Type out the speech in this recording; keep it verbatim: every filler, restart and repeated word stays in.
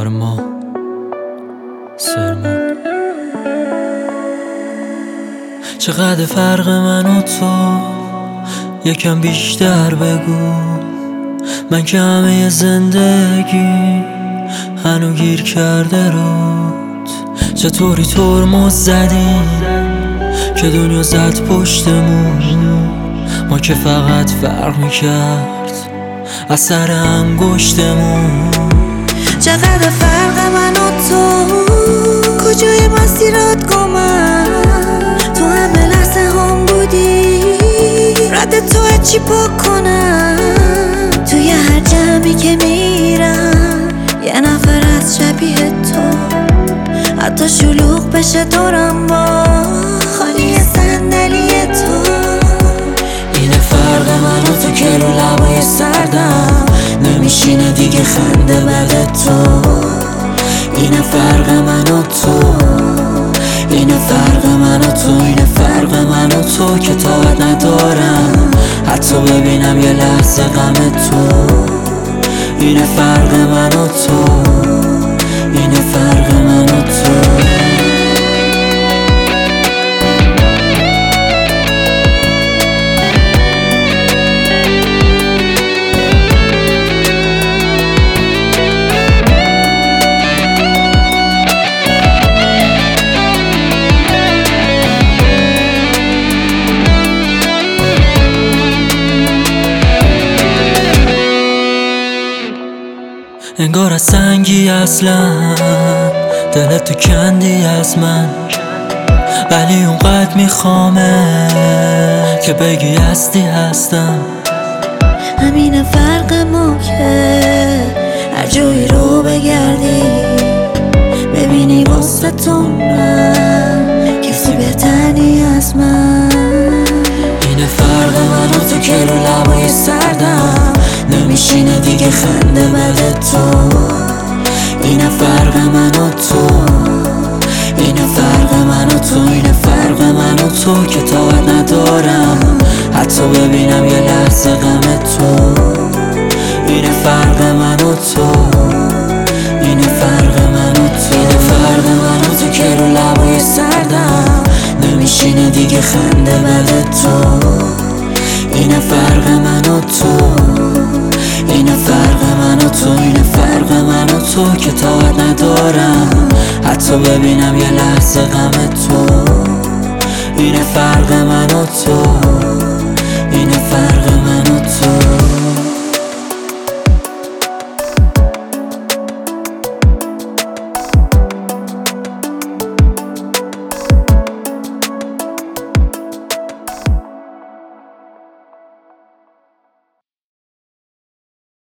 آرما سرمون. چقدر فرق من و تو یکم بیشتر بگو، من که همه زندگی هنو گیر کرده رود. چطوری ترمز زدی که دنیا زد پشتمون، ما که فقط فرق میکرد اثر انگشتمون. چقدر فرق من و تو، کجای مسیرات گمم، تو همه لحظه هم بودی، رد تو چی پاک کنم. توی هر جمعی که میرم یه نفر از شبیه تو، حتی شلوغ بشه دورم با خالی صندلی تو. اینه فرق من و تو که رو لبای سردم نمیشینه دیگه خنده بده تو. اینه فرق من و تو، اینه فرق من و تو، اینه فرق من و تو که طاقت ندارم حتی ببینم یه لحظه غم تو. اینه فرق من و تو، اینه فرق من و تو. انگار از سنگی اصلا دلت تو کندی از من، ولی اونقدر میخوامه که بگی هستی هستم. همین فرق ما که هر جایی رو بگردی ببینی واسه تو نه کسی بهتری از من. اینه فرق من و تو که رو لبای سردم نمیشینه دیگه خنده بده تو. اینه فرق من و تو، اینه فرق من و تو، اینه فرق من و تو که طاقت ندارم حتی ببینم یه لحظه غم تو. اینه فرق من و تو، اینه فرق من و تو، اینه فرق من و تو که رو لبای سردم نمیشینه دیگه خنده بده تو. اینه فرق من و تو، اینه فرق من و تو، اینه فرق من و تو که طاقت ندارم حتی ببینم یه لحظه غم تو. اینه فرق من و تو.